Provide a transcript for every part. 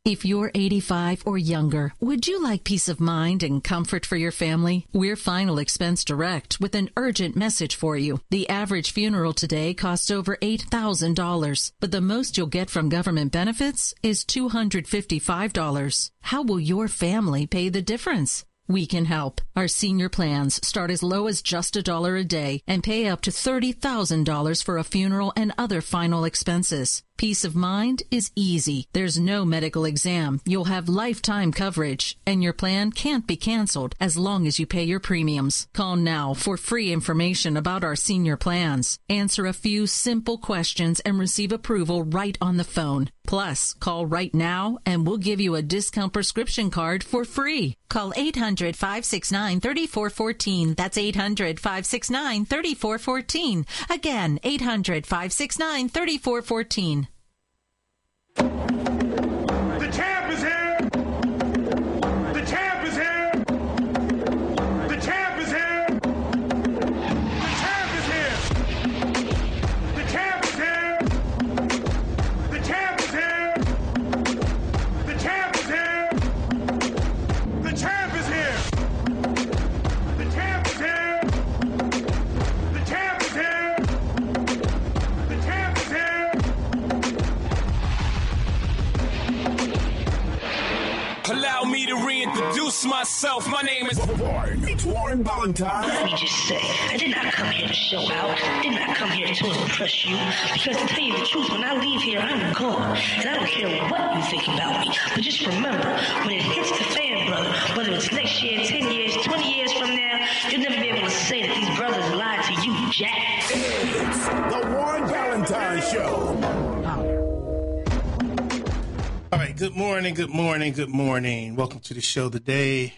If you're 85 or younger, would you like peace of mind and comfort for your family? We're Final Expense Direct with an urgent message for you. The average funeral today costs over $8,000, but the most you'll get from government benefits is $255. How will your family pay the difference? We can help. Our senior plans start as low as just $1 a day and pay up to $30,000 for a funeral and other final expenses. Peace of mind is easy. There's no medical exam. You'll have lifetime coverage, and your plan can't be canceled as long as you pay your premiums. Call now for free information about our senior plans. Answer a few simple questions and receive approval right on the phone. Plus, call right now and we'll give you a discount prescription card for free. Call 800-569-3414. That's 800-569-3414. Again, 800-569-3414. The champ is here! The champ is here! The champ is here! The champ is here! The champ is here! The champ is here! The champ is here! The champ is here! The champ is here! The champ is here! The champ is here! Allow me to reintroduce myself. My name is Warren. It's Warren Valentine. Let me just say, I did not come here to show out. I did not come here to impress you. Because to tell you the truth, when I leave here, I'm gone. And I don't care what you think about me. But just remember, when it hits the fan, brother, whether it's next year, 10 years, 20 years from now, you'll never be able to say that these brothers lied to you, Jack. It's the Warren Valentine Show. All right, good morning. Welcome to the show today,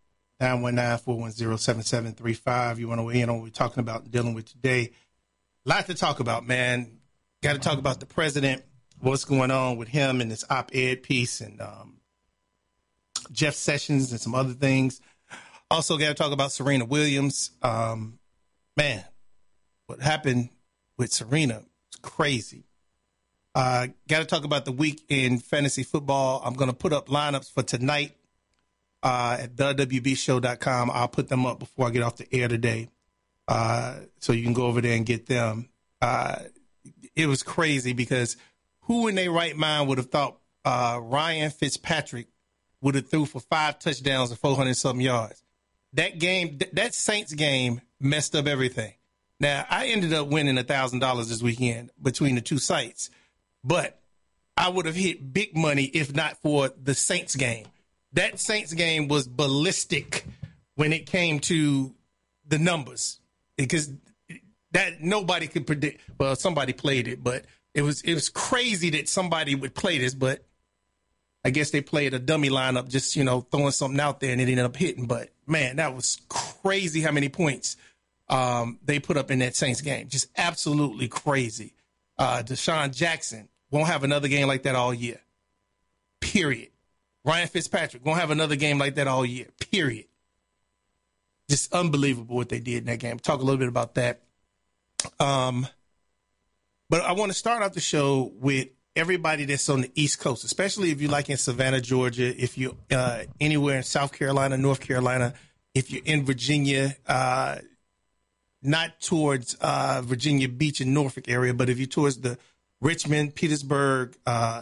919-410-7735. You want to weigh in on what we're talking about and dealing with today. A lot to talk about, man. Got to talk about the president, what's going on with him and this op-ed piece, and Jeff Sessions and some other things. Also got to talk about Serena Williams. Man, what happened with Serena is crazy. Got to talk about the week in fantasy football. I'm going to put up lineups for tonight at thewbshow.com. I'll put them up before I get off the air today, so you can go over there and get them. It was crazy because who in their right mind would have thought Ryan Fitzpatrick would have threw for 5 touchdowns and 400-something yards? That game, that Saints game, messed up everything. Now, I ended up winning $1,000 this weekend between the two sites. But I would have hit big money if not for the Saints game. That Saints game was ballistic when it came to the numbers, because that nobody could predict. Well, somebody played it, but it was crazy that somebody would play this. But I guess they played a dummy lineup, just throwing something out there, and it ended up hitting. But man, that was crazy how many points they put up in that Saints game. Just absolutely crazy. Deshaun Jackson won't have another game like that all year. Period. Ryan Fitzpatrick won't have another game like that all year. Period. Just unbelievable what they did in that game. Talk a little bit about that. But I want to start off the show with everybody that's on the East Coast, especially if you're like in Savannah, Georgia, if you're anywhere in South Carolina, North Carolina, if you're in Virginia, not towards Virginia Beach and Norfolk area, but if you're towards the Richmond, Petersburg,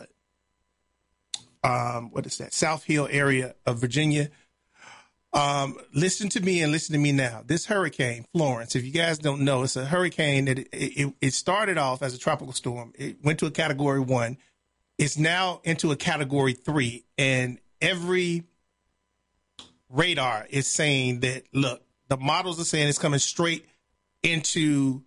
South Hill area of Virginia. Listen to me and listen to me now. This hurricane, Florence, if you guys don't know, it's a hurricane that it started off as a tropical storm. It went to a category 1. It's now into a category 3. And every radar is saying that, look, the models are saying it's coming straight into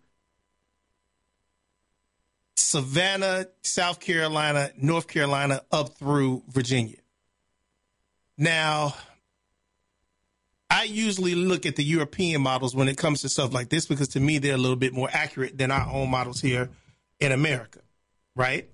Savannah, South Carolina, North Carolina, up through Virginia. Now, I usually look at the European models when it comes to stuff like this because to me, they're a little bit more accurate than our own models here in America, right?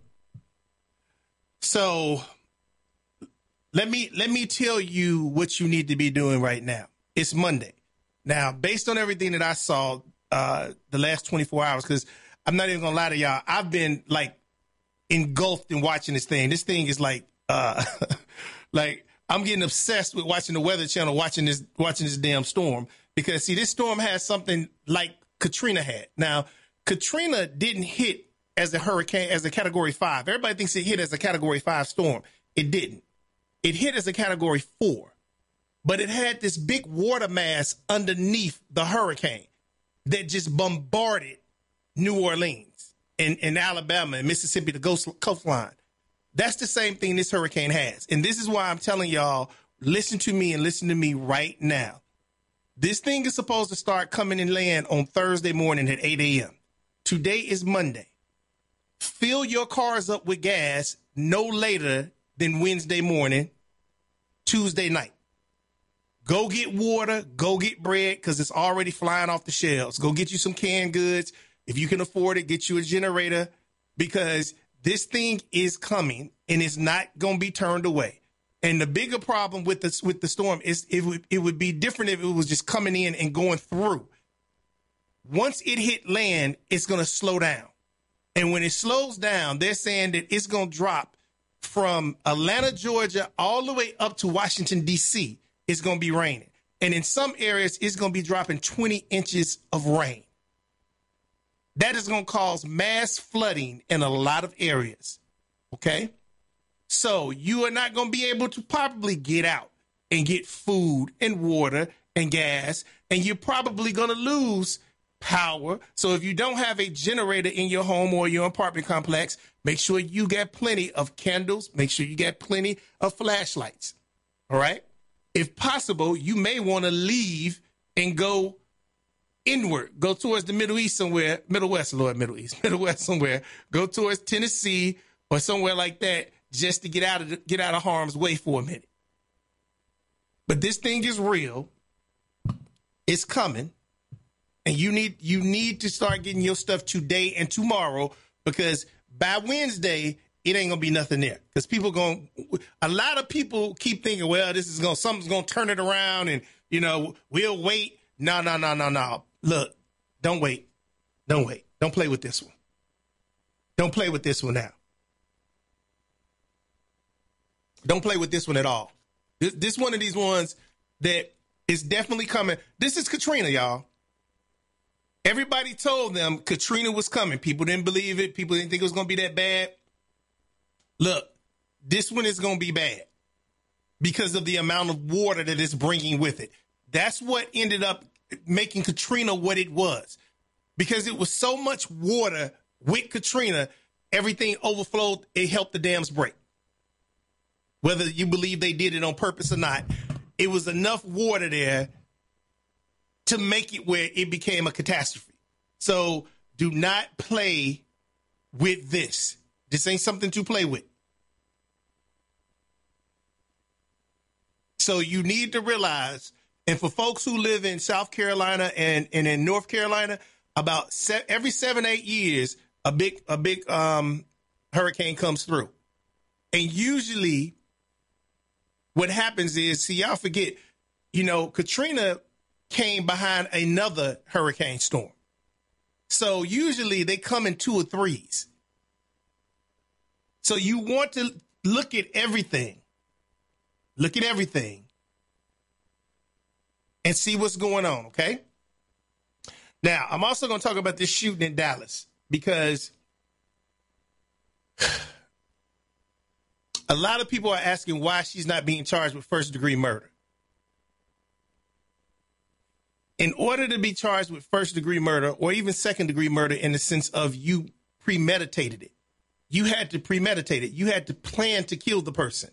So let me tell you what you need to be doing right now. It's Monday. Now, based on everything that I saw the last 24 hours, because I'm not even going to lie to y'all, I've been like engulfed in watching this thing. This thing is like Like, I'm getting obsessed with watching the Weather Channel, watching this damn storm, because see, this storm has something like Katrina had. Now, Katrina didn't hit as a hurricane, as a Category 5. Everybody thinks it hit as a Category 5 storm. It didn't. It hit as a Category 4, but it had this big water mass underneath the hurricane that just bombarded New Orleans and Alabama and Mississippi, the coastline. That's the same thing this hurricane has. And this is why I'm telling y'all, listen to me and listen to me right now. This thing is supposed to start coming and land on Thursday morning at 8 a.m. Today is Monday. Fill your cars up with gas no later than Wednesday morning, Tuesday night. Go get water, go get bread, because it's already flying off the shelves. Go get you some canned goods. If you can afford it, get you a generator, because this thing is coming and it's not going to be turned away. And the bigger problem with the storm is it would be different if it was just coming in and going through. Once it hit land, it's going to slow down. And when it slows down, they're saying that it's going to drop from Atlanta, Georgia, all the way up to Washington, D.C. It's going to be raining. And in some areas, it's going to be dropping 20 inches of rain. That is going to cause mass flooding in a lot of areas. Okay? So you are not going to be able to probably get out and get food and water and gas, and you're probably going to lose power. So if you don't have a generator in your home or your apartment complex, make sure you get plenty of candles. Make sure you get plenty of flashlights. All right? If possible, you may want to leave and go inward, go towards the Middle East somewhere, Middle West somewhere, go towards Tennessee or somewhere like that, just to get out of harm's way for a minute. But this thing is real. It's coming. And you need to start getting your stuff today and tomorrow, because by Wednesday, it ain't gonna be nothing there. Because a lot of people keep thinking, well, something's gonna turn it around and, we'll wait. No. Look, don't wait. Don't play with this one. Don't play with this one now. Don't play with this one at all. This one of these ones that is definitely coming. This is Katrina, y'all. Everybody told them Katrina was coming. People didn't believe it. People didn't think it was going to be that bad. Look, this one is going to be bad because of the amount of water that it's bringing with it. That's what ended up making Katrina what it was, because it was so much water with Katrina, everything overflowed. It helped the dams break. Whether you believe they did it on purpose or not, it was enough water there to make it where it became a catastrophe. So do not play with this. This ain't something to play with. So you need to realize, and for folks who live in South Carolina and in North Carolina, about every 7-8 years, a big hurricane comes through. And usually what happens is, see, y'all forget, Katrina came behind another hurricane storm. So usually they come in 2 or 3s. So you want to look at everything. Look at everything and see what's going on, okay? Now, I'm also going to talk about this shooting in Dallas, because a lot of people are asking why she's not being charged with first-degree murder. In order to be charged with first-degree murder or even second-degree murder, in the sense of you premeditated it, you had to premeditate it. You had to plan to kill the person.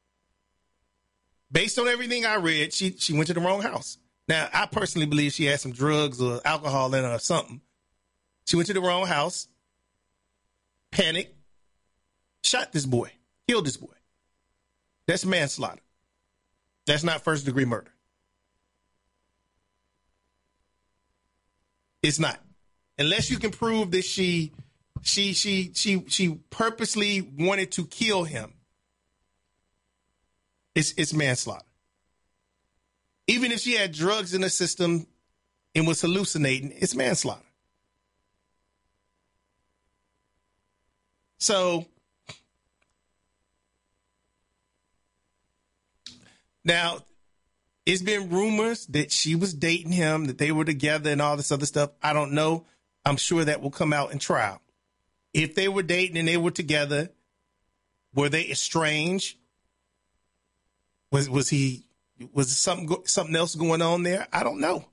Based on everything I read, she went to the wrong house. Now, I personally believe she had some drugs or alcohol in her or something. She went to the wrong house, panicked, shot this boy, killed this boy. That's manslaughter. That's not first-degree murder. It's not. Unless you can prove that she purposely wanted to kill him. It's manslaughter. Even if she had drugs in the system and was hallucinating, it's manslaughter. So Now, it's been rumors that she was dating him, that they were together and all this other stuff. I don't know. I'm sure that will come out in trial. If they were dating and they were together, were they estranged? Was something else going on there? I don't know.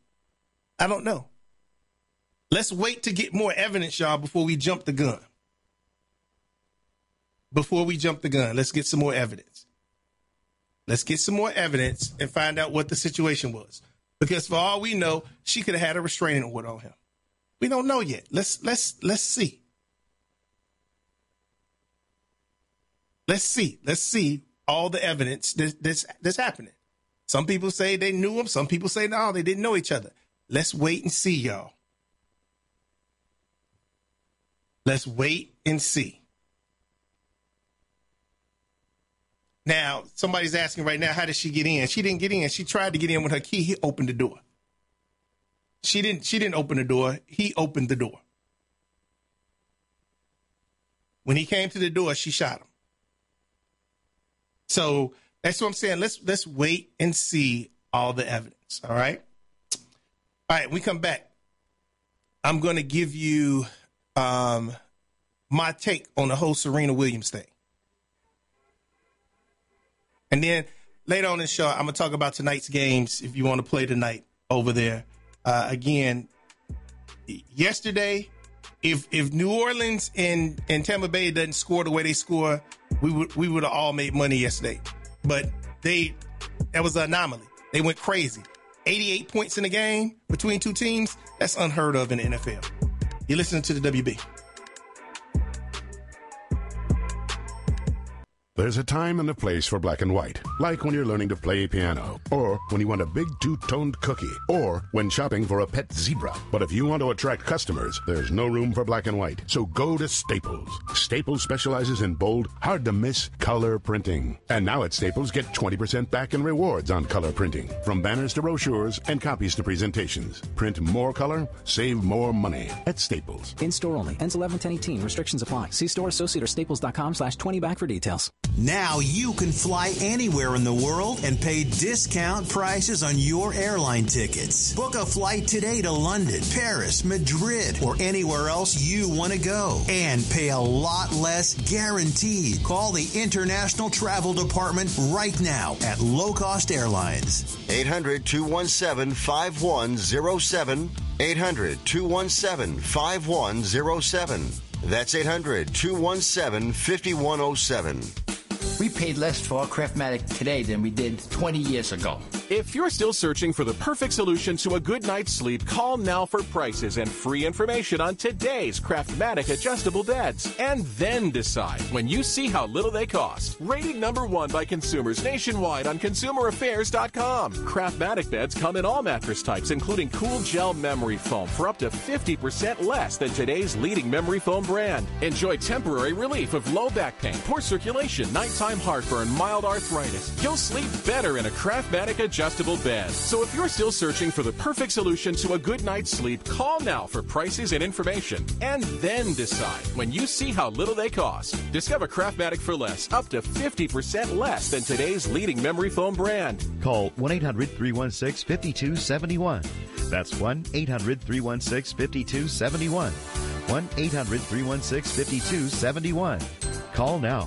Let's wait to get more evidence, y'all, before we jump the gun. Let's get some more evidence. And find out what the situation was. Because for all we know, she could have had a restraining order on him. We don't know yet. Let's see. Let's see all the evidence that's happening. Some people say they knew him. Some people say, no, they didn't know each other. Let's wait and see, y'all. Let's wait and see. Now, somebody's asking right now, how did she get in? She didn't get in. She tried to get in with her key. He opened the door. She didn't open the door. He opened the door. When he came to the door, she shot him. So that's what I'm saying. Let's wait and see all the evidence. All right. All right. We come back. I'm going to give you my take on the whole Serena Williams thing. And then later on in the show, I'm going to talk about tonight's games if you want to play tonight over there. Again, yesterday, if New Orleans and Tampa Bay doesn't score the way they score, we would have all made money yesterday. But that was an anomaly. They went crazy. 88 points in the game between two teams, that's unheard of in the NFL. You're listening to the WB. There's a time and a place for black and white, like when you're learning to play piano, or when you want a big two-toned cookie, or when shopping for a pet zebra. But if you want to attract customers, there's no room for black and white. So go to Staples. Staples specializes in bold, hard-to-miss color printing. And now at Staples, get 20% back in rewards on color printing, from banners to brochures and copies to presentations. Print more color, save more money at Staples. In-store only. Ends 11/10/18. Restrictions apply. See store associate or staples.com/20back for details. Now you can fly anywhere in the world and pay discount prices on your airline tickets. Book a flight today to London, Paris, Madrid, or anywhere else you want to go. And pay a lot less guaranteed. Call the International Travel Department right now at Low Cost Airlines. 800-217-5107. 800-217-5107. That's 800-217-5107. We paid less for our Craftmatic today than we did 20 years ago. If you're still searching for the perfect solution to a good night's sleep, call now for prices and free information on today's Craftmatic adjustable beds. And then decide when you see how little they cost. Rated #1 by consumers nationwide on ConsumerAffairs.com. Craftmatic beds come in all mattress types, including cool gel memory foam for up to 50% less than today's leading memory foam brand. Enjoy temporary relief of low back pain, poor circulation, nighttime heartburn, mild arthritis. You'll sleep better in a Craftmatic adjustable bed. So if you're still searching for the perfect solution to a good night's sleep, call now for prices and information. And then decide when you see how little they cost. Discover Craftmatic for less, up to 50% less than today's leading memory foam brand. Call 1-800-316-5271. That's 1-800-316-5271. 1-800-316-5271. Call now.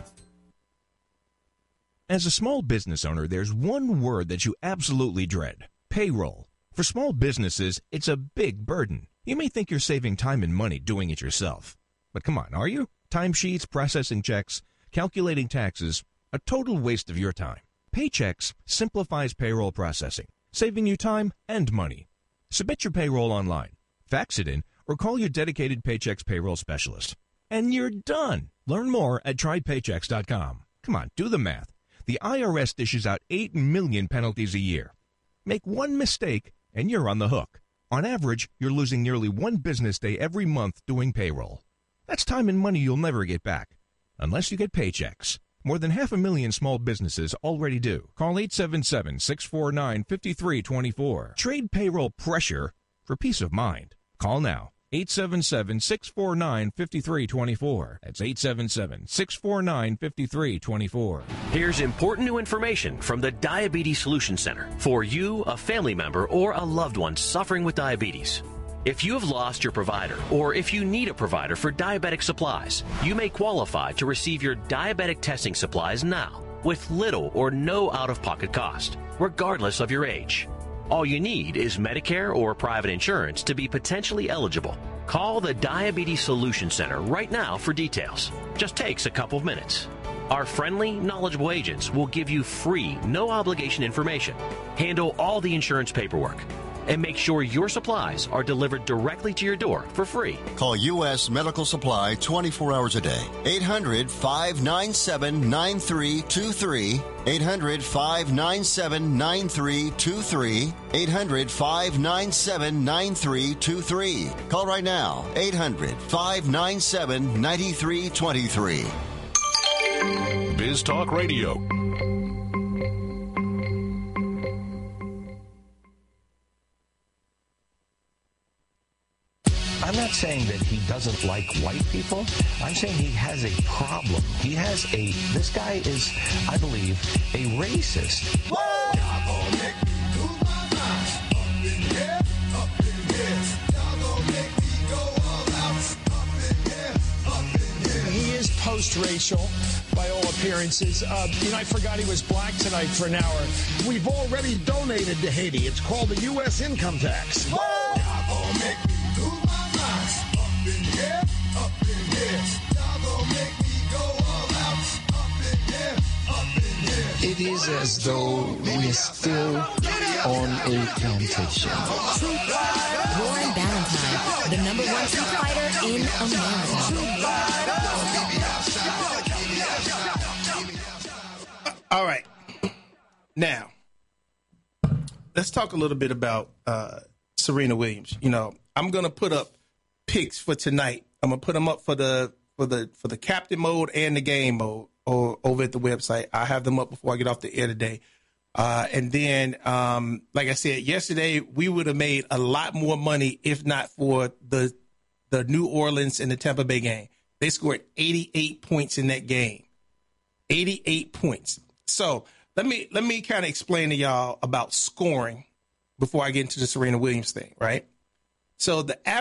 As a small business owner, there's one word that you absolutely dread: payroll. For small businesses, it's a big burden. You may think you're saving time and money doing it yourself. But come on, are you? Timesheets, processing checks, calculating taxes, a total waste of your time. Paychex simplifies payroll processing, saving you time and money. Submit your payroll online, fax it in, or call your dedicated Paychex payroll specialist. And you're done. Learn more at trypaychex.com. Come on, do the math. The IRS dishes out 8 million penalties a year. Make one mistake, and you're on the hook. On average, you're losing nearly one business day every month doing payroll. That's time and money you'll never get back, unless you get Paychex. More than 500,000 small businesses already do. Call 877-649-5324. Trade payroll pressure for peace of mind. Call now. 877-649-5324. That's 877-649-5324. Here's important new information from the Diabetes Solution Center for you, a family member, or a loved one suffering with diabetes. If you have lost your provider, or if you need a provider for diabetic supplies, you may qualify to receive your diabetic testing supplies now with little or no out-of-pocket cost, regardless of your age. All you need is Medicare or private insurance to be potentially eligible. Call the Diabetes Solution Center right now for details. Just takes a couple of minutes. Our friendly, knowledgeable agents will give you free, no-obligation information, handle all the insurance paperwork, and make sure your supplies are delivered directly to your door for free. Call U.S. Medical Supply 24 hours a day. 800-597-9323. 800-597-9323. 800-597-9323. Call right now. 800-597-9323. Biz Talk Radio. I'm not saying that he doesn't like white people. I'm saying he has a problem. This guy is, I believe, a racist. He is post-racial by all appearances. I forgot he was black tonight for an hour. We've already donated to Haiti. It's called the U.S. income tax. It is as though we're still on a plantation. Warren Ballentine, the number one truth fighter in America. All right. Now, let's talk a little bit about Serena Williams. I'm going to put up picks for tonight. I'm going to put them up for the captain mode and the game mode over at the website. I have them up before I get off the air today. And then, like I said, yesterday, we would have made a lot more money if not for the New Orleans and the Tampa Bay game. They scored 88 points in that game. 88 points. So let me kind of explain to y'all about scoring before I get into the Serena Williams thing, right? So on an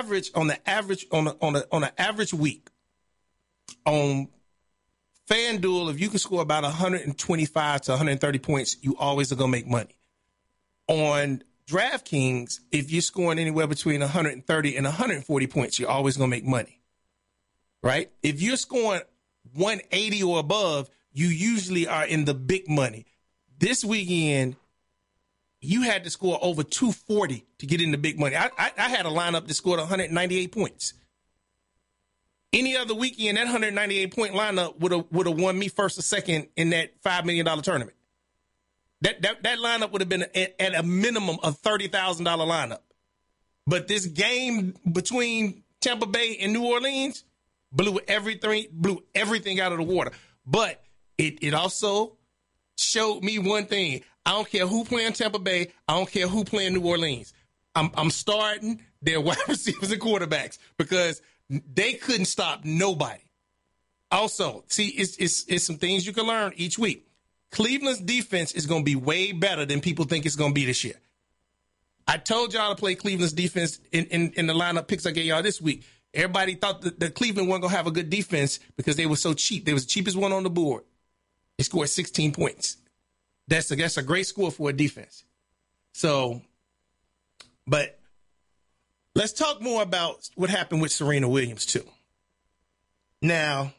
average week on FanDuel, if you can score about 125 to 130 points, you always are going to make money. On DraftKings, if you're scoring anywhere between 130 and 140 points, you're always going to make money, right? If you're scoring 180 or above, you usually are in the big money. This weekend, you had to score over 240 to get in the big money. I had a lineup that scored 198 points. Any other weekend, that 198-point lineup would have won me first or second in that $5 million tournament. That lineup would have been at a minimum of $30,000 lineup. But this game between Tampa Bay and New Orleans blew everything out of the water. But it also showed me one thing. I don't care who playing Tampa Bay. I don't care who playing New Orleans. I'm starting their wide receivers and quarterbacks because they couldn't stop nobody. Also, see, it's some things you can learn each week. Cleveland's defense is going to be way better than people think it's going to be this year. I told y'all to play Cleveland's defense in the lineup picks I gave y'all this week. Everybody thought that Cleveland wasn't going to have a good defense because they were so cheap. They was the cheapest one on the board. They scored 16 points. That's a great score for a defense. So, but let's talk more about what happened with Serena Williams, too. Now,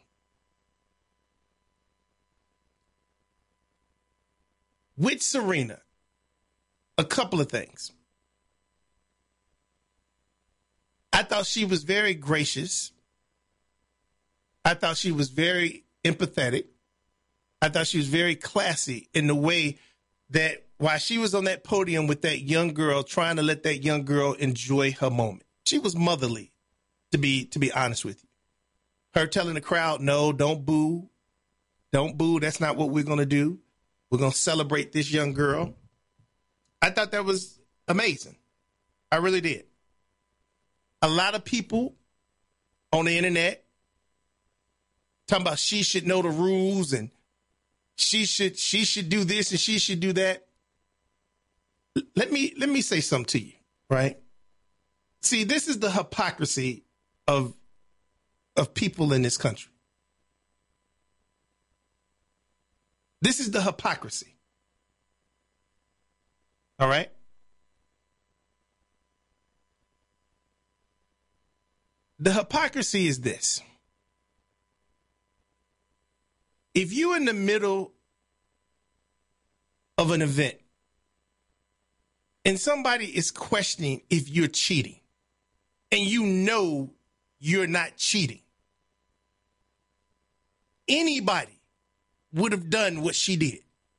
with Serena, a couple of things. I thought she was very gracious. I thought she was very empathetic. I thought she was very classy in the way that while she was on that podium with that young girl, trying to let that young girl enjoy her moment. She was motherly, to be honest with you. Her telling the crowd, no, don't boo. Don't boo. That's not what we're going to do. We're going to celebrate this young girl. I thought that was amazing. I really did. a lot of people on the internet talking about she should know the rules and she should do this and she should do that. Let me say something to you, right? See, this is the hypocrisy of people in this country. This is the hypocrisy. All right? The hypocrisy is this. If you're in the middle of an event and somebody is questioning if you're cheating and you know you're not cheating, anybody would have done what she did.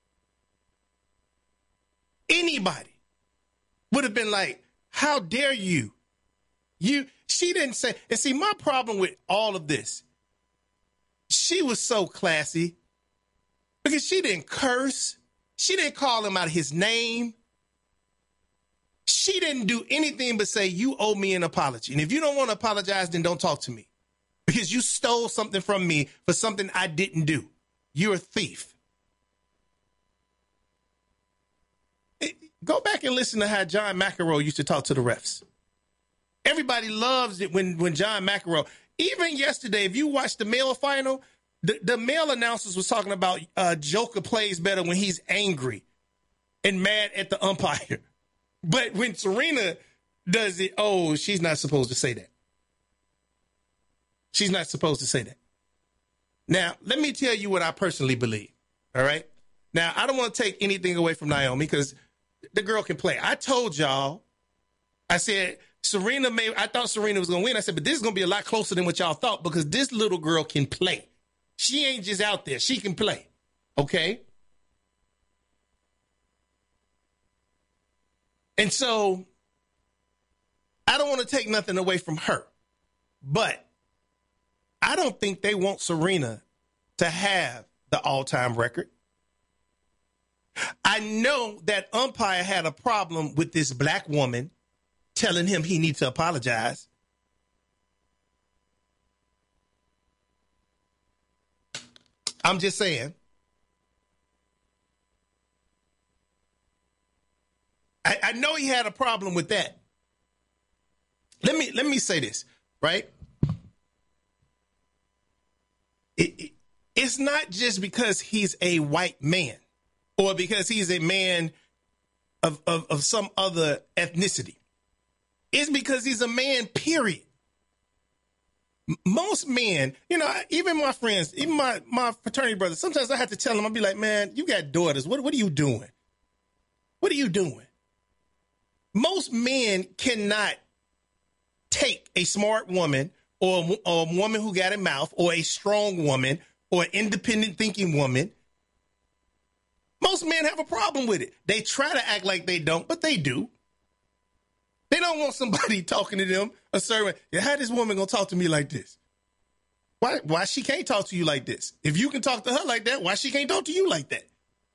Anybody would have been like, how dare you? She didn't say, and see, my problem with all of this, she was so classy because she didn't curse. She didn't call him out his name. She didn't do anything but say, you owe me an apology. And if you don't want to apologize, then don't talk to me because you stole something from me for something I didn't do. You're a thief. Go back and listen to how John McEnroe used to talk to the refs. Everybody loves it when John McEnroe, even yesterday, if you watch the male final, the male announcers was talking about Joker plays better when he's angry and mad at the umpire. But when Serena does it, oh, she's not supposed to say that. She's not supposed to say that. Now, let me tell you what I personally believe, all right? Now, I don't want to take anything away from Naomi because the girl can play. I told y'all, I said, I thought Serena was going to win. I said, but this is going to be a lot closer than what y'all thought because this little girl can play. She ain't just out there. She can play, okay? And so I don't want to take nothing away from her, but I don't think they want Serena to have the all-time record. I know that umpire had a problem with this black woman telling him he needs to apologize. I'm just saying. I know he had a problem with that. Let me say this, right? It's not just because he's a white man or because he's a man of some other ethnicity. It's because he's a man, period. Most men, even my friends, even my fraternity brothers, sometimes I have to tell them, I'll be like, man, you got daughters. What are you doing? What are you doing? Most men cannot take a smart woman or a woman who got a mouth or a strong woman or an independent thinking woman. Most men have a problem with it. They try to act like they don't, but they do. They don't want somebody talking to them, a servant. How this woman gonna talk to me like this? Why she can't talk to you like this? If you can talk to her like that, why she can't talk to you like that?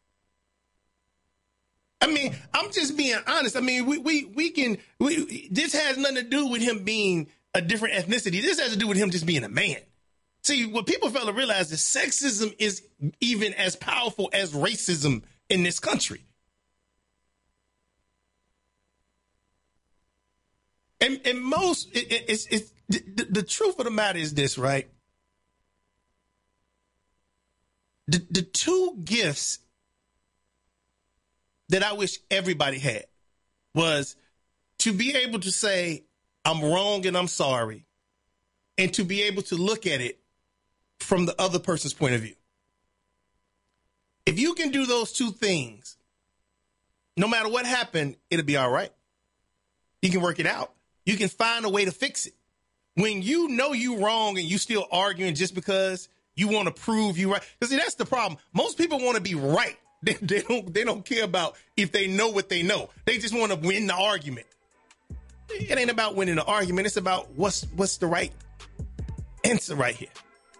I mean, I'm just being honest. I mean, this has nothing to do with him being a different ethnicity. This has to do with him just being a man. See, what people fail to realize is sexism is even as powerful as racism in this country. And most, the truth of the matter is this, right? The two gifts that I wish everybody had was to be able to say, I'm wrong and I'm sorry, and to be able to look at it from the other person's point of view. If you can do those two things, no matter what happened, it'll be all right. You can work it out. You can find a way to fix it. When you know you wrong and you still arguing just because you want to prove you right. Because that's the problem. Most people want to be right. They don't care about if they know what they know. They just want to win the argument. It ain't about winning the argument. It's about what's the right answer right here.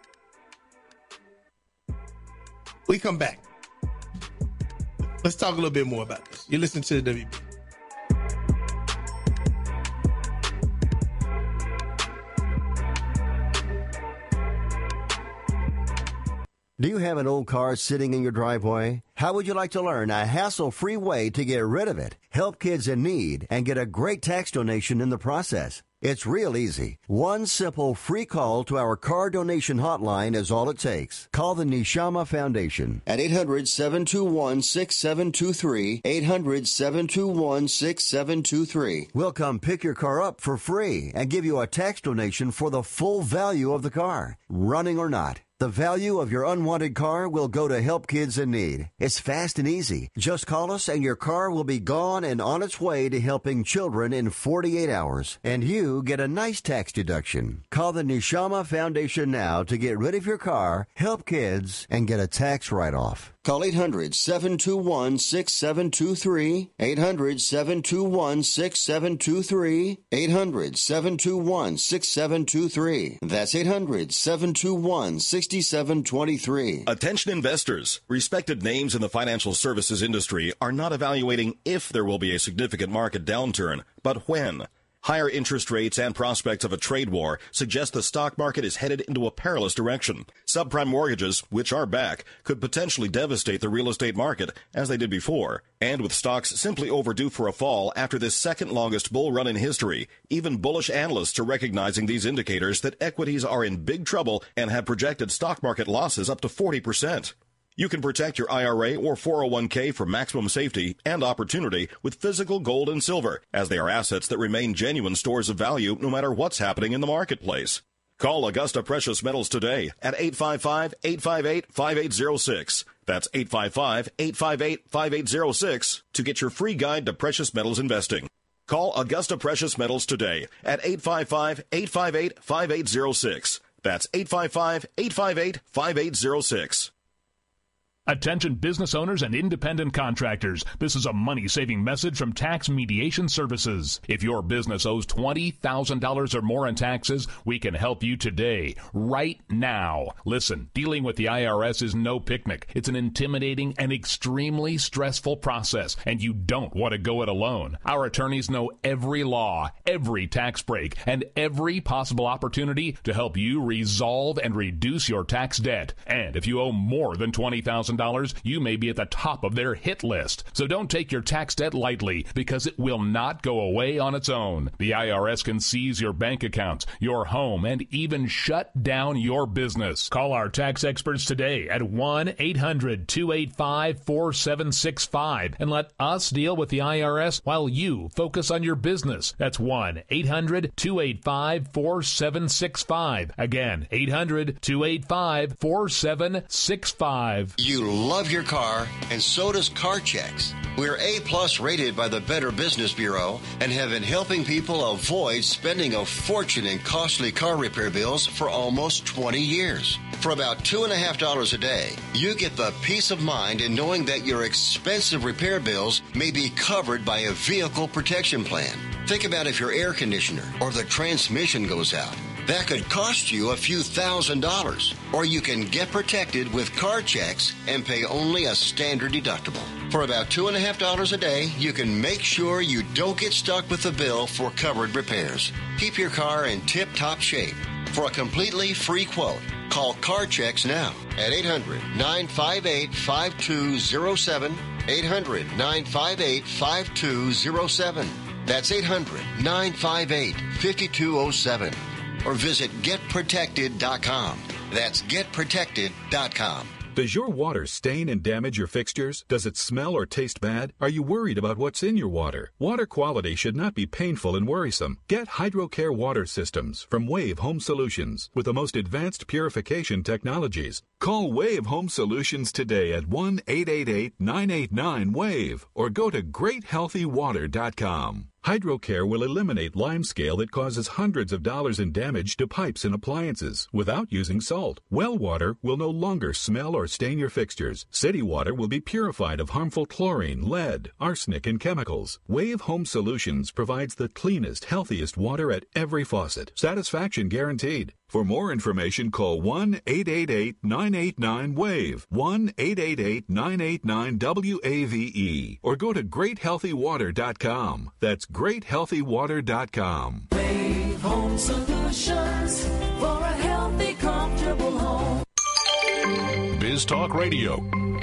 We come back. Let's talk a little bit more about this. You listen to the WB. Do you have an old car sitting in your driveway? How would you like to learn a hassle-free way to get rid of it, help kids in need, and get a great tax donation in the process? It's real easy. One simple free call to our car donation hotline is all it takes. Call the Neshama Foundation at 800-721-6723, 800-721-6723. We'll come pick your car up for free and give you a tax donation for the full value of the car, running or not. The value of your unwanted car will go to help kids in need. It's fast and easy. Just call us and your car will be gone and on its way to helping children in 48 hours. And you get a nice tax deduction. Call the Neshama Foundation now to get rid of your car, help kids, and get a tax write-off. Call 800-721-6723, 800-721-6723, 800-721-6723. That's 800-721-6723. Attention investors. Respected names in the financial services industry are not evaluating if there will be a significant market downturn, but when. Higher interest rates and prospects of a trade war suggest the stock market is headed into a perilous direction. Subprime mortgages, which are back, could potentially devastate the real estate market, as they did before. And with stocks simply overdue for a fall after this second longest bull run in history, even bullish analysts are recognizing these indicators that equities are in big trouble and have projected stock market losses up to 40%. You can protect your IRA or 401k for maximum safety and opportunity with physical gold and silver, as they are assets that remain genuine stores of value no matter what's happening in the marketplace. Call Augusta Precious Metals today at 855-858-5806. That's 855-858-5806 to get your free guide to precious metals investing. Call Augusta Precious Metals today at 855-858-5806. That's 855-858-5806. Attention business owners and independent contractors. This is a money-saving message from Tax Mediation Services. If your business owes $20,000 or more in taxes, we can help you today, right now. Listen, dealing with the IRS is no picnic. It's an intimidating and extremely stressful process, and you don't want to go it alone. Our attorneys know every law, every tax break, and every possible opportunity to help you resolve and reduce your tax debt. And if you owe more than $20,000, you may be at the top of their hit list. So don't take your tax debt lightly, because it will not go away on its own. The IRS can seize your bank accounts, your home, and even shut down your business. Call our tax experts today at 1-800-285-4765 and let us deal with the IRS while you focus on your business. That's 1-800-285-4765. Again, 800-285-4765. You love your car, and so does CarChecks. We're A+ rated by the Better Business Bureau and have been helping people avoid spending a fortune in costly car repair bills for almost 20 years. For about $2.50 a day, you get the peace of mind in knowing that your expensive repair bills may be covered by a vehicle protection plan. Think about if your air conditioner or the transmission goes out. That could cost you a few $1,000s. Or you can get protected with CarChecks and pay only a standard deductible. For about $2.50 a day, you can make sure you don't get stuck with the bill for covered repairs. Keep your car in tip-top shape. For a completely free quote, call CarChecks now at 800-958-5207, 800-958-5207. That's 800-958-5207. Or visit GetProtected.com. That's GetProtected.com. Does your water stain and damage your fixtures? Does it smell or taste bad? Are you worried about what's in your water? Water quality should not be painful and worrisome. Get HydroCare water systems from Wave Home Solutions with the most advanced purification technologies. Call Wave Home Solutions today at 1-888-989-WAVE or go to GreatHealthyWater.com. HydroCare will eliminate limescale that causes hundreds of dollars in damage to pipes and appliances without using salt. Well water will no longer smell or stain your fixtures. City water will be purified of harmful chlorine, lead, arsenic, and chemicals. Wave Home Solutions provides the cleanest, healthiest water at every faucet. Satisfaction guaranteed. For more information, call 1-888-989-WAVE, 1-888-989-WAVE, or go to GreatHealthyWater.com. That's GreatHealthyWater.com. Wave Home Solutions for a healthy, comfortable home. News Talk Radio.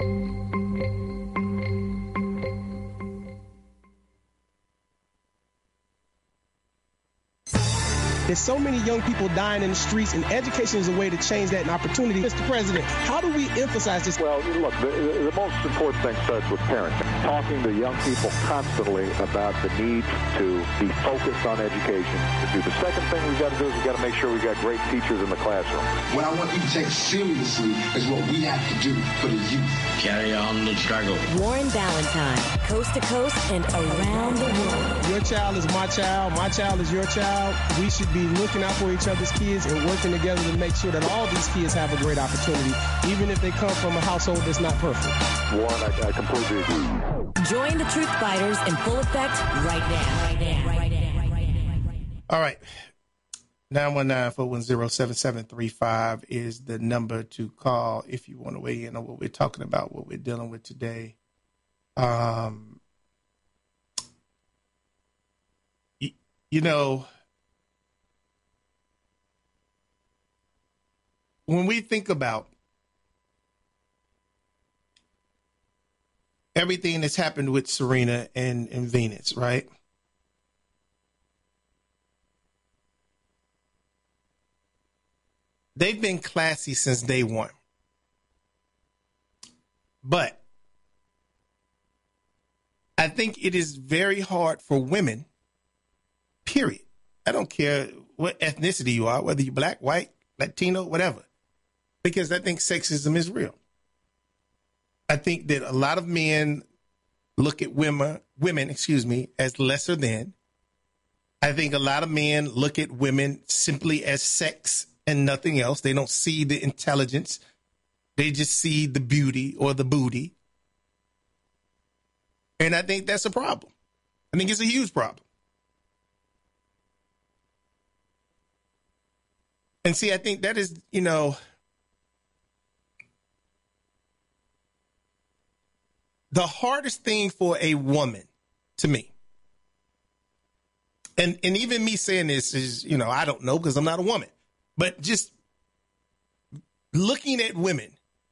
There's so many young people dying in the streets, and education is a way to change that and opportunity. Mr. President, how do we emphasize this? Well, look, the most important thing starts with parents. Talking to young people constantly about the need to be focused on education. The second thing we've got to do is we've got to make sure we've got great teachers in the classroom. What I want you to take seriously is what we have to do for the youth. Carry on the struggle. Warren Ballantyne, coast to coast and around the world. Your child is my child is your child. We should be looking out for each other's kids and working together to make sure that all these kids have a great opportunity, even if they come from a household that's not perfect. Warren, I completely agree. Join the Truth Fighters in full effect right now. All right. 919-410-7735 is the number to call if you want to weigh in on what we're talking about, what we're dealing with today. You know, when we think about everything that's happened with Serena and Venus, right? They've been classy since day one. But I think it is very hard for women, period. I don't care what ethnicity you are, whether you're black, white, Latino, whatever, because I think sexism is real. I think that a lot of men look at women, as lesser than. I think a lot of men look at women simply as sex and nothing else. They don't see the intelligence. They just see the beauty or the booty. And I think that's a problem. I think it's a huge problem. And see, I think that is, you know, the hardest thing for a woman, to me. And even me saying this is, you know, I don't know because I'm not a woman. But just looking at women,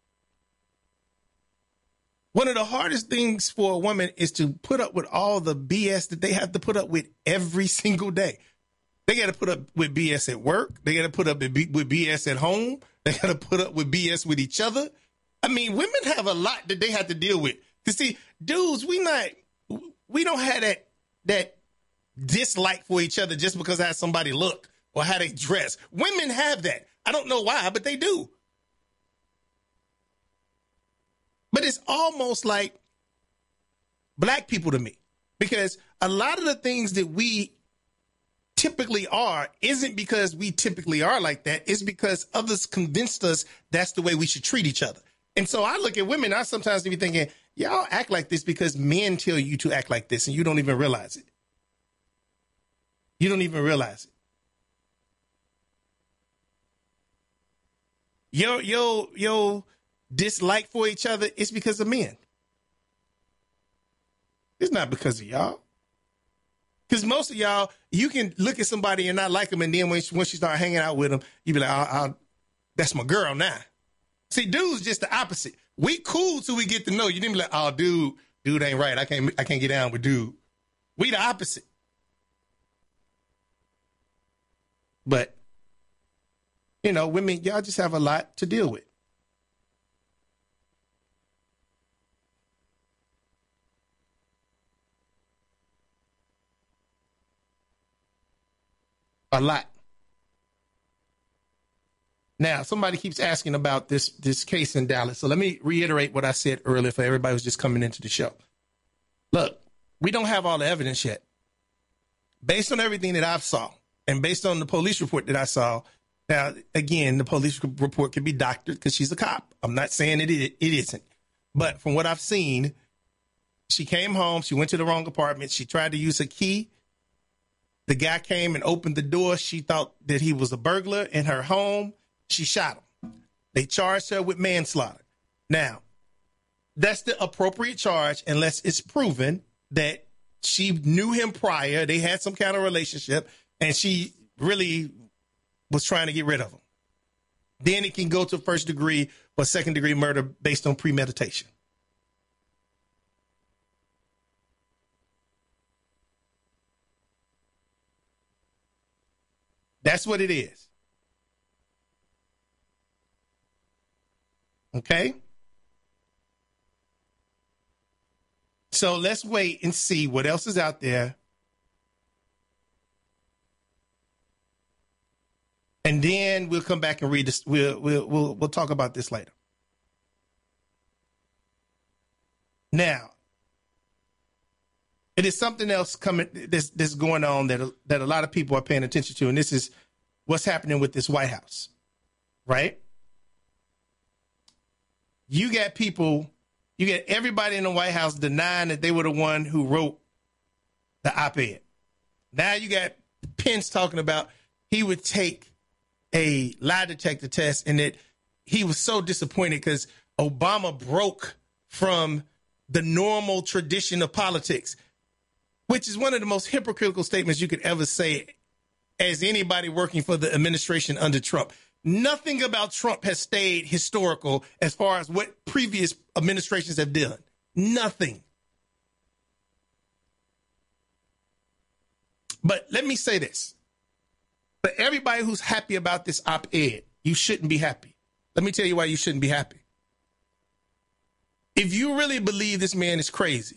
one of the hardest things for a woman is to put up with all the BS that they have to put up with every single day. They got to put up with BS at work. They got to put up with BS at home. They got to put up with BS with each other. I mean, women have a lot that they have to deal with. You see, dudes, we don't have that dislike for each other just because how somebody look or how they dress. Women have that. I don't know why, but they do. But it's almost like black people to me, because a lot of the things that we typically are isn't because we typically are like that. It's because others convinced us that's the way we should treat each other. And so I look at women, I sometimes be thinking, y'all act like this because men tell you to act like this, and you don't even realize it. You don't even realize it. Your dislike for each other is because of men. It's not because of y'all. Because most of y'all, you can look at somebody and not like them, and then once you start hanging out with them, you be like, that's my girl now. See, dudes just the opposite. We cool till we get to know you. Then be like, oh, dude ain't right. I can't get down with dude. We the opposite. But, you know, women, y'all just have a lot to deal with. A lot. Now, somebody keeps asking about this case in Dallas. So let me reiterate what I said earlier for everybody who's just coming into the show. Look, we don't have all the evidence yet. Based on everything that I've saw and based on the police report that I saw, now, again, the police report can be doctored because she's a cop. I'm not saying it isn't. But from what I've seen, she came home. She went to the wrong apartment. She tried to use a key. The guy came and opened the door. She thought that he was a burglar in her home. She shot him. They charged her with manslaughter. Now, that's the appropriate charge unless it's proven that she knew him prior. They had some kind of relationship, and she really was trying to get rid of him. Then it can go to first degree or second degree murder based on premeditation. That's what it is. Okay? So let's wait and see what else is out there. And then we'll come back and read this. We'll talk about this later. Now, it is something else coming that's going on that a lot of people are paying attention to, and this is what's happening with this White House, right? You got everybody in the White House denying that they were the one who wrote the op-ed. Now you got Pence talking about he would take a lie detector test and that he was so disappointed because Obama broke from the normal tradition of politics, which is one of the most hypocritical statements you could ever say as anybody working for the administration under Trump. Nothing about Trump has stayed historical as far as what previous administrations have done. Nothing. But let me say this. For everybody who's happy about this op-ed, you shouldn't be happy. Let me tell you why you shouldn't be happy. If you really believe this man is crazy,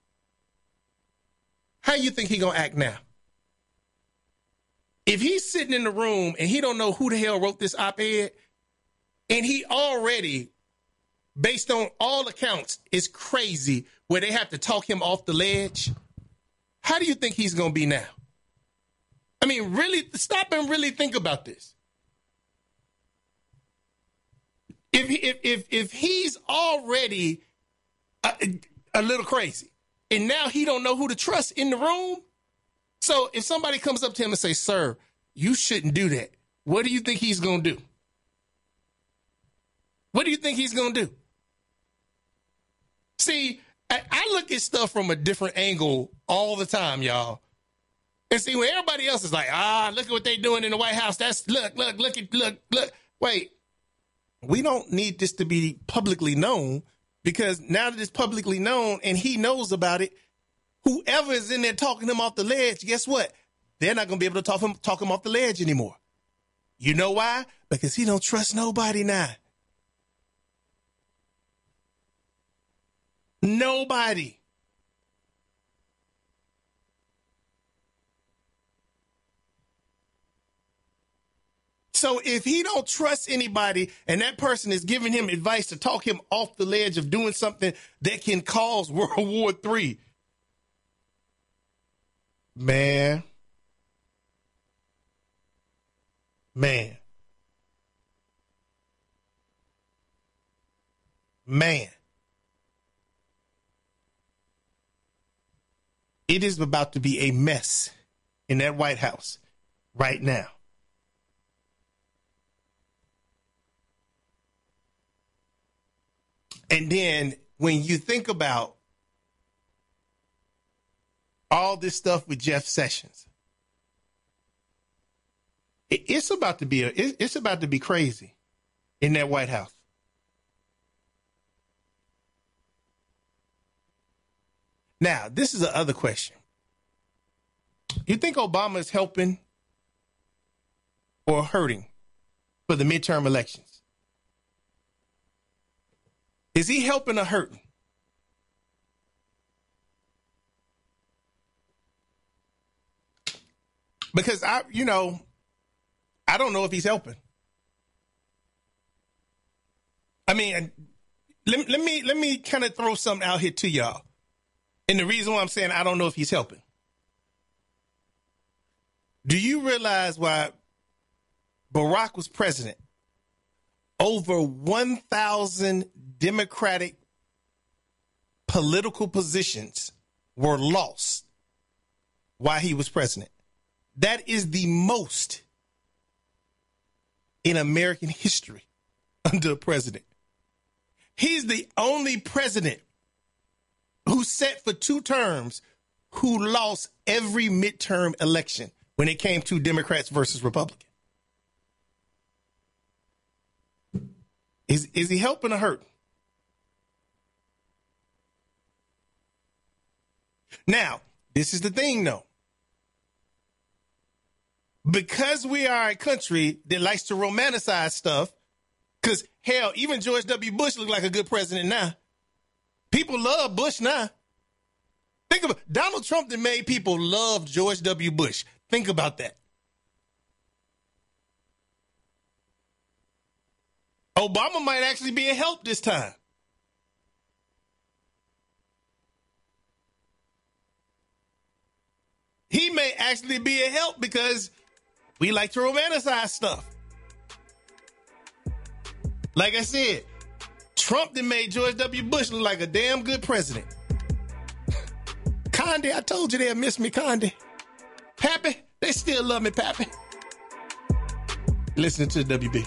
how you think he gonna act now? If he's sitting in the room and he don't know who the hell wrote this op-ed, and he already, based on all accounts, is crazy where they have to talk him off the ledge, how do you think he's gonna be now? I mean, really, stop and really think about this. If he's already a little crazy, and now he don't know who to trust in the room, so if somebody comes up to him and say, "Sir, you shouldn't do that," what do you think he's gonna do? What do you think he's gonna do? See, I look at stuff from a different angle all the time, y'all. And see, when everybody else is like, look at what they're doing in the White House. That's look. Wait, we don't need this to be publicly known, because now that it's publicly known and he knows about it, whoever is in there talking him off the ledge, guess what? They're not going to be able to talk him off the ledge anymore. You know why? Because he don't trust nobody now. Nobody. So if he don't trust anybody and that person is giving him advice to talk him off the ledge of doing something that can cause World War III, man. It is about to be a mess in that White House right now. And then when you think about all this stuff with Jeff Sessions, it's about to be crazy in that White House. Now, this is the other question. You think Obama is helping or hurting for the midterm elections? Is he helping or hurting? Because I don't know if he's helping. I mean, let me kind of throw something out here to y'all. And the reason why I'm saying I don't know if he's helping. Do you realize why Barack was president? Over 1,000 Democratic political positions were lost while he was president. That is the most in American history under a president. He's the only president who sat for 2 terms who lost every midterm election when it came to Democrats versus Republicans. Is he helping or hurting? Now, this is the thing, though. Because we are a country that likes to romanticize stuff, because, hell, even George W. Bush looked like a good president now. People love Bush now. Think about it. Donald Trump that made people love George W. Bush. Think about that. Obama might actually be a help this time. He may actually be a help because we like to romanticize stuff. Like I said, Trump that made George W. Bush look like a damn good president. Condi, I told you they'll miss me, Condi. Pappy, they still love me, Pappy. Listening to the WB.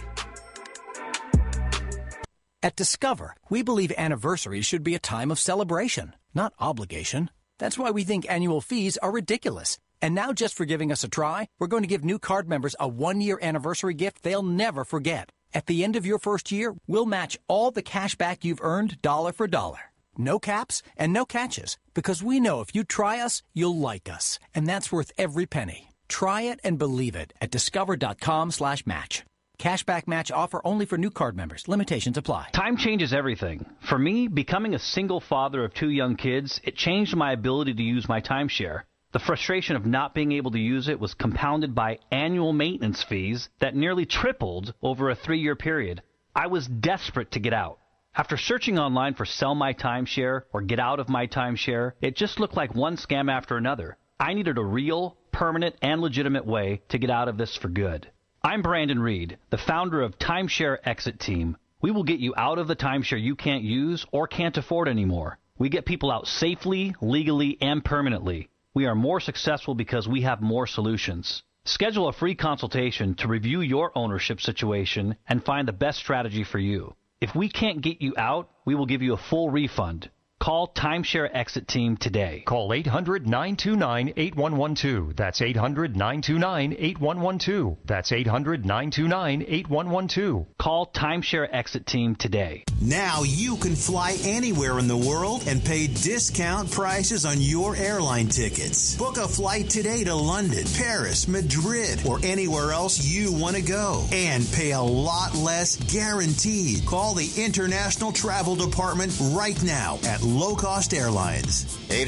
At Discover, we believe anniversaries should be a time of celebration, not obligation. That's why we think annual fees are ridiculous. And now, just for giving us a try, we're going to give new card members a one-year anniversary gift they'll never forget. At the end of your first year, we'll match all the cash back you've earned dollar for dollar. No caps and no catches, because we know if you try us, you'll like us. And that's worth every penny. Try it and believe it at discover.com/match. Cashback match offer only for new card members. Limitations apply. Time changes everything. For me, becoming a single father of 2 young kids, it changed my ability to use my timeshare. The frustration of not being able to use it was compounded by annual maintenance fees that nearly tripled over a 3-year period. I was desperate to get out. After searching online for sell my timeshare or get out of my timeshare, it just looked like one scam after another. I needed a real, permanent, and legitimate way to get out of this for good. I'm Brandon Reed, the founder of Timeshare Exit Team. We will get you out of the timeshare you can't use or can't afford anymore. We get people out safely, legally, and permanently. We are more successful because we have more solutions. Schedule a free consultation to review your ownership situation and find the best strategy for you. If we can't get you out, we will give you a full refund. Call Timeshare Exit Team today. Call 800-929-8112. That's 800-929-8112. That's 800-929-8112. Call Timeshare Exit Team today. Now you can fly anywhere in the world and pay discount prices on your airline tickets. Book a flight today to London, Paris, Madrid, or anywhere else you want to go. And pay a lot less guaranteed. Call the International Travel Department right now at Low Cost Airlines.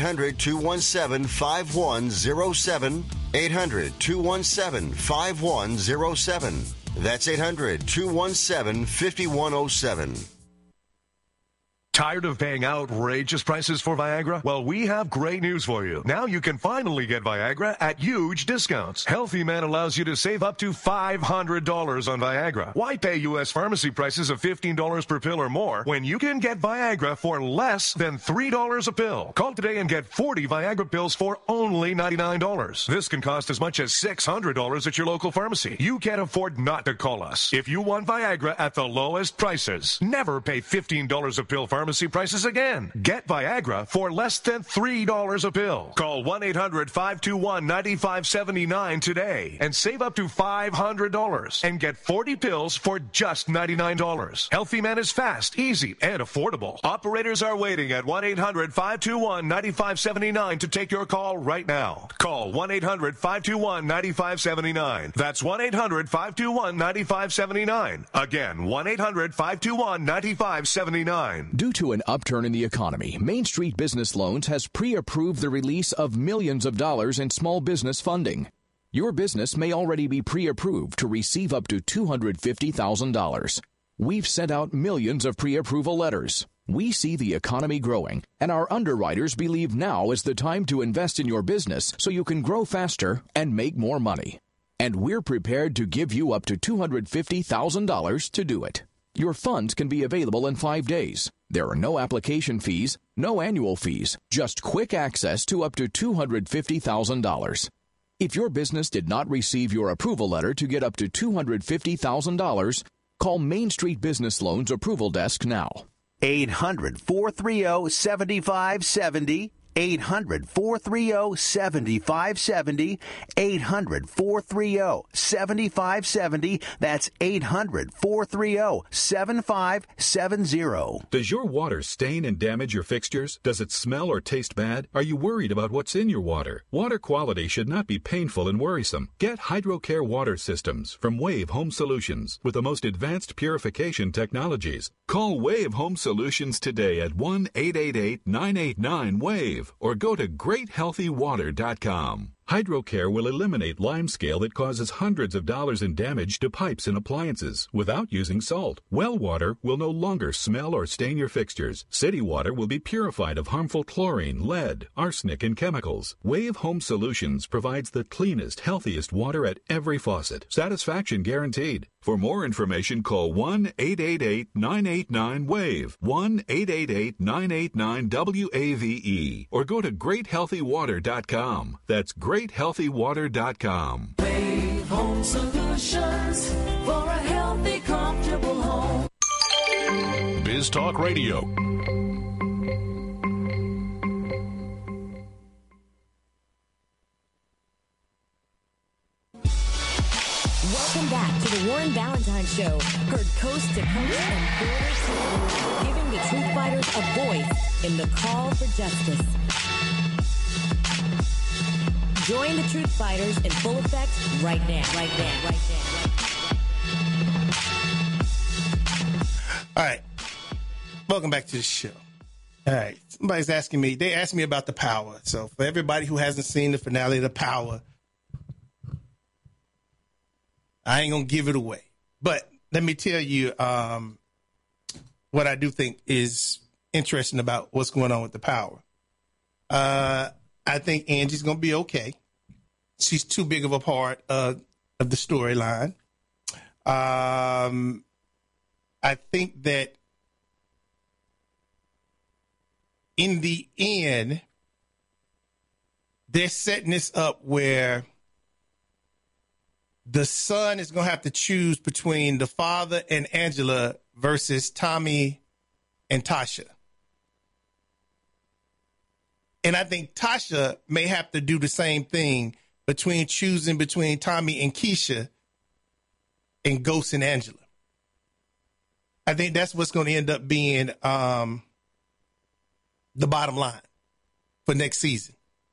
800-217-5107. 800-217-5107. That's 800-217-5107. Tired of paying outrageous prices for Viagra? Well, we have great news for you. Now you can finally get Viagra at huge discounts. Healthy Man allows you to save up to $500 on Viagra. Why pay U.S. pharmacy prices of $15 per pill or more when you can get Viagra for less than $3 a pill? Call today and get 40 Viagra pills for only $99. This can cost as much as $600 at your local pharmacy. You can't afford not to call us. If you want Viagra at the lowest prices, never pay $15 a pill pharmacy prices again. Get Viagra for less than $3 a pill. Call 1-800-521-9579 today and save up to $500 and get 40 pills for just $99. Healthy Man is fast, easy, and affordable. Operators are waiting at 1-800-521-9579 to take your call right now. Call 1-800-521-9579. That's 1-800-521-9579. Again, 1-800-521-9579. Due to an upturn in the economy, Main Street Business Loans has pre-approved the release of millions of dollars in small business funding. Your business may already be pre-approved to receive up to $250,000. We've sent out millions of pre-approval letters. We see the economy growing, and our underwriters believe now is the time to invest in your business so you can grow faster and make more money. And we're prepared to give you up to $250,000 to do it. Your funds can be available in 5 days. There are no application fees, no annual fees, just quick access to up to $250,000. If your business did not receive your approval letter to get up to $250,000, call Main Street Business Loans Approval Desk now. 800-430-7570. 800-430-7570. 800-430-7570. That's 800-430-7570. Does your water stain and damage your fixtures? Does it smell or taste bad? Are you worried about what's in your water? Water quality should not be painful and worrisome. Get HydroCare water systems from Wave Home Solutions with the most advanced purification technologies. Call Wave Home Solutions today at 1-888-989-WAVE or go to GreatHealthyWater.com. HydroCare will eliminate limescale that causes hundreds of dollars in damage to pipes and appliances without using salt. Well water will no longer smell or stain your fixtures. City water will be purified of harmful chlorine, lead, arsenic, and chemicals. Wave Home Solutions provides the cleanest, healthiest water at every faucet. Satisfaction guaranteed. For more information, call 1-888-989-WAVE, 1-888-989-WAVE, or go to GreatHealthyWater.com. That's GreatHealthyWater.com. Wave Home Solutions for a healthy, comfortable home. Biz Talk Radio. Welcome back to the Warren Ballentine Show, heard coast to coast and border to border, giving the truth fighters a voice in the call for justice. Join the truth fighters in full effect right now. All right. Welcome back to the show. All right. Somebody's asking me, they asked me about The Power. So for everybody who hasn't seen the finale of The Power, I ain't going to give it away. But let me tell you what I do think is interesting about what's going on with The Power. I think Angie's going to be okay. She's too big of a part of the storyline. I think that in the end, they're setting this up where the son is going to have to choose between the father and Angela versus Tommy and Tasha. And I think Tasha may have to do the same thing between choosing between Tommy and Keisha and Ghost and Angela. I think that's what's going to end up being the bottom line for next season.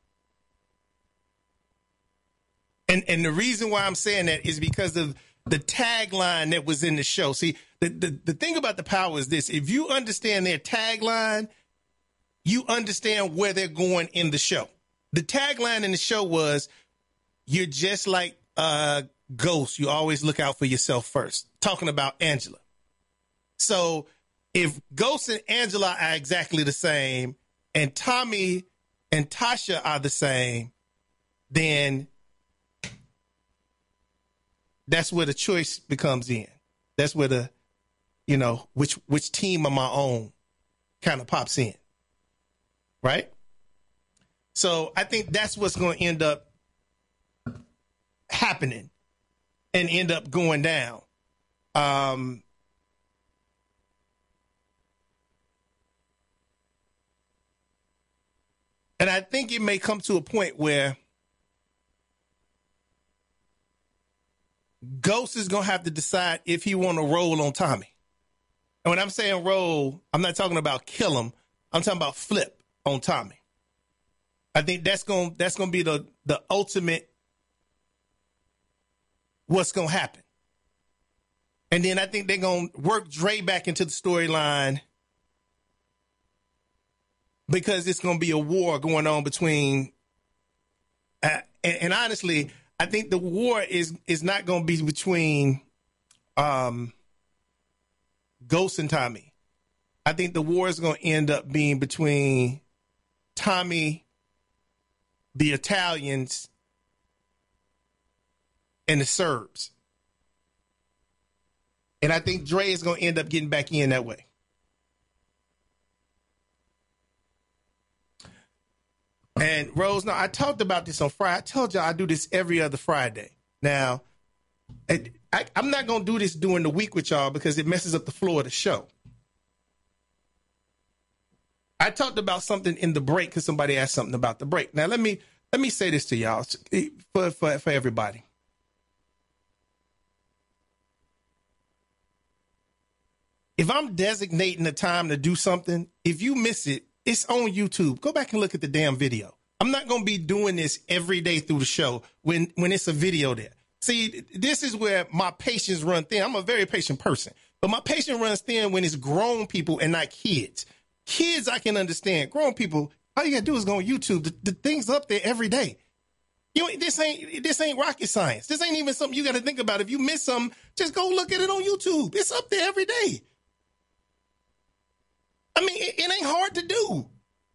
And the reason why I'm saying that is because of the tagline that was in the show. See, the thing about The Power is this. If you understand their tagline, you understand where they're going in the show. The tagline in the show was, you're just like Ghost. You always look out for yourself first. Talking about Angela. So if Ghost and Angela are exactly the same and Tommy and Tasha are the same, then that's where the choice becomes in. That's where the, which team am I on kind of pops in. Right? So I think that's what's going to end up happening and end up going down. And I think it may come to a point where Ghost is going to have to decide if he want to roll on Tommy. And when I'm saying roll, I'm not talking about kill him. I'm talking about flip on Tommy. I think that's going to be the ultimate what's going to happen. And then I think they're going to work Dre back into the storyline because it's going to be a war going on between and honestly, I think the war is not going to be between Ghost and Tommy. I think the war is going to end up being between Tommy, the Italians, and the Serbs. And I think Dre is going to end up getting back in that way. And Rose, no, I talked about this on Friday. I told y'all I do this every other Friday. Now, I'm not going to do this during the week with y'all because it messes up the flow of the show. I talked about something in the break because somebody asked something about the break. Now, let me say this to y'all for everybody. If I'm designating a time to do something, if you miss it, it's on YouTube. Go back and look at the damn video. I'm not going to be doing this every day through the show when it's a video there. See, this is where my patience runs thin. I'm a very patient person, but my patience runs thin when it's grown people and not kids. Kids, I can understand. Grown people, all you got to do is go on YouTube. The thing's up there every day. This ain't rocket science. This ain't even something you got to think about. If you miss something, just go look at it on YouTube. It's up there every day. I mean, it ain't hard to do.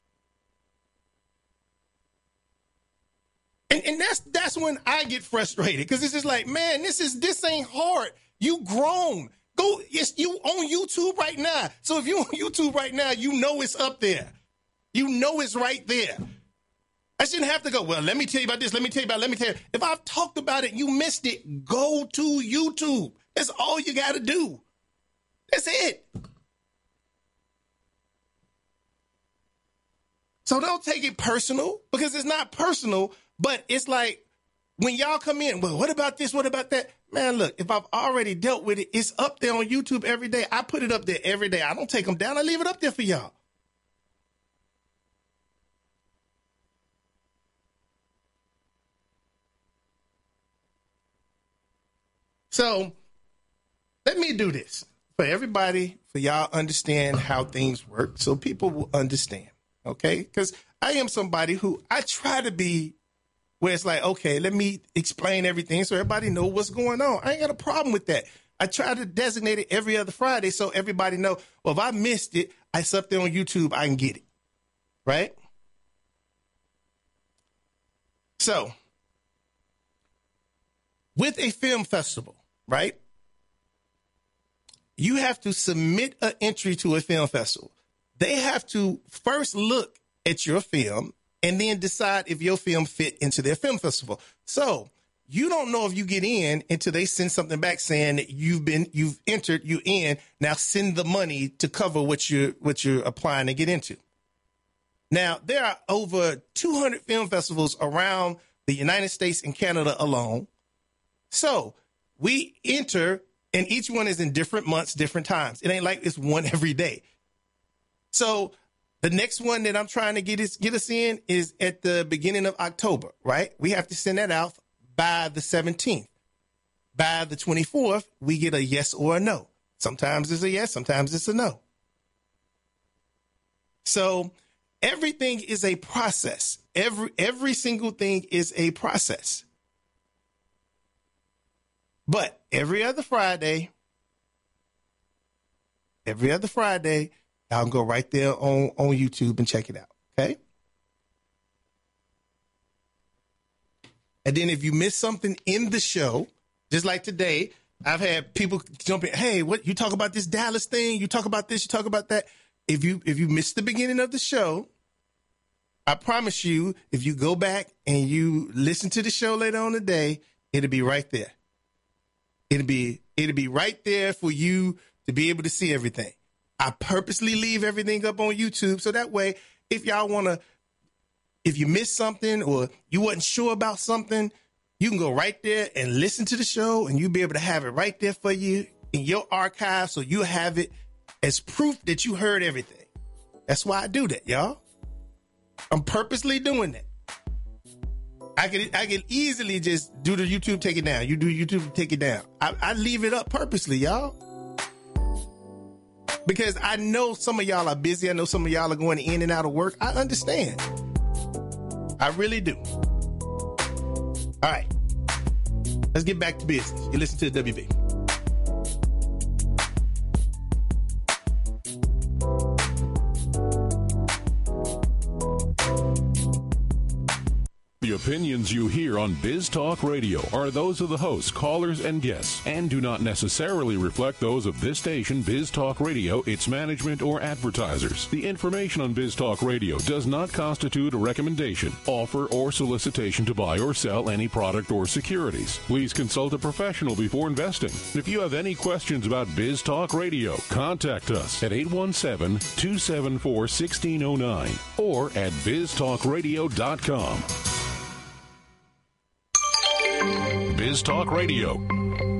And that's when I get frustrated because it's just like, man, this ain't hard. You grown. You on YouTube right now. So if you on YouTube right now, you know it's up there. You know it's right there. I shouldn't have to go, well, let me tell you about this. Let me tell you. If I've talked about it, you missed it, go to YouTube. That's all you got to do. That's it. So don't take it personal because it's not personal, but it's like when y'all come in, well, what about this? What about that? Man, look, if I've already dealt with it, it's up there on YouTube every day. I put it up there every day. I don't take them down. I leave it up there for y'all. So let me do this for everybody, for y'all understand how things work so people will understand. Okay, because I am somebody who I try to be where it's like, okay, let me explain everything so everybody know what's going on. I ain't got a problem with that. I try to designate it every other Friday so everybody know, well, if I missed it, it's up there on YouTube, I can get it. Right? So, with a film festival, right, you have to submit an entry to a film festival. They have to first look at your film and then decide if your film fit into their film festival. So you don't know if you get in until they send something back saying that you've entered, you in. Now send the money to cover what you're applying to get into. Now there are over 200 film festivals around the United States and Canada alone. So we enter, and each one is in different months, different times. It ain't like it's one every day. So the next one that I'm trying to get us in is at the beginning of October, right? We have to send that out by the 17th. By the 24th, we get a yes or a no. Sometimes it's a yes, sometimes it's a no. So everything is a process. Every single thing is a process. But every other Friday, y'all can go right there on YouTube and check it out, okay? And then if you miss something in the show, just like today, I've had people jump in, hey, what, you talk about this Dallas thing, you talk about this, you talk about that. If you missed the beginning of the show, I promise you, if you go back and you listen to the show later on today, it'll be right there. It'll be right there for you to be able to see everything. I purposely leave everything up on YouTube so that way, if y'all want to, if you missed something or you wasn't sure about something, you can go right there and listen to the show and you'll be able to have it right there for you in your archive so you have it as proof that you heard everything. That's why I do that, y'all. I'm purposely doing that. I could easily just do the YouTube, take it down. You do YouTube, take it down. I leave it up purposely, y'all. Because I know some of y'all are busy. I know some of y'all are going in and out of work. I understand. I really do. All right. Let's get back to business. You listen to the WB. opinions you hear on Biz Talk Radio are those of the hosts, callers, and guests, and do not necessarily reflect those of this station, Biz Talk Radio, its management, or advertisers. The information on Biz Talk Radio does not constitute a recommendation, offer, or solicitation to buy or sell any product or securities. Please consult a professional before investing. If you have any questions about Biz Talk Radio, contact us at 817-274-1609 or at biztalkradio.com. Biz Talk Radio.